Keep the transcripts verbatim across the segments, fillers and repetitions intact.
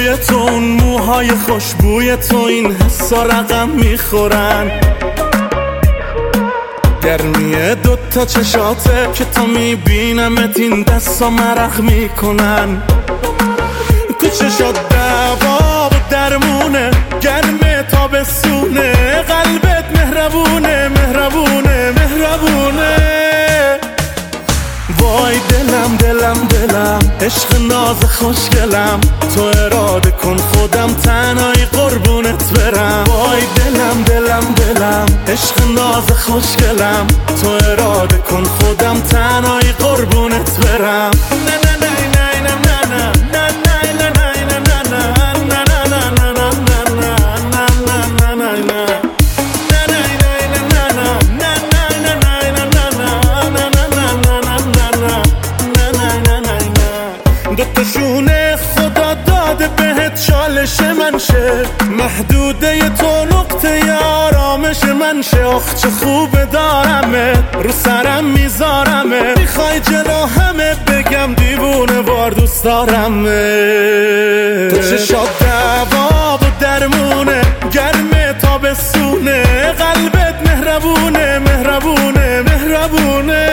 روی تو، اون موهای خوشبوی تو، این حسا رقم میخورن. گرمیه دوتا چشاته که تا میبینمت این دستا مرق میکنن. تو چشات دوا و درمونه، گرمه تابستونه، قلبت مهربونه مهربونه مهربونه. وای دلم دلم دلم، عشق ناز خوشگلم، تو اراده کن خودم تنهایی قربونت برم. وای دلم دلم دلم، عشق ناز خوشگلم، تو اراده کن خودم تنهایی قربونت برم. نه نه نه نه نه نه نه نه دوتاشونه خدا داده بهت چالش من شه، محدوده تو نقطه آرامش من شه. آخ چه خوبه دارمه، رو سرم میذارمه، میخوای جلو همه بگم دیوونه وار دوست دارمه. تو چشات دوا و درمونه، گرمه تابستونه، قلبت مهربونه مهربونه مهربونه.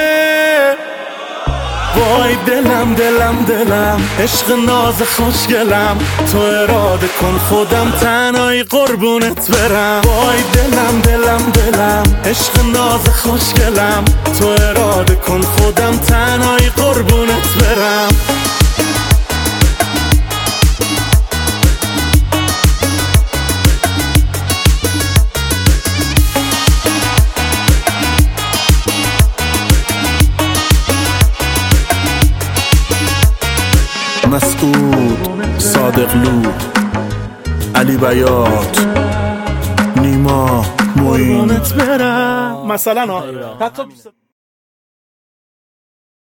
وای دلم دلم دلم، عشق ناز خوشگلم، تو اراده کن خودم تنهایی قربونت برم. وای دلم دلم دلم، عشق ناز خوشگلم، تو اراده کن خودم تنهایی قربونت برم. مسعود، صادقلو، علی بیات، نیما، معین. مثلا حتی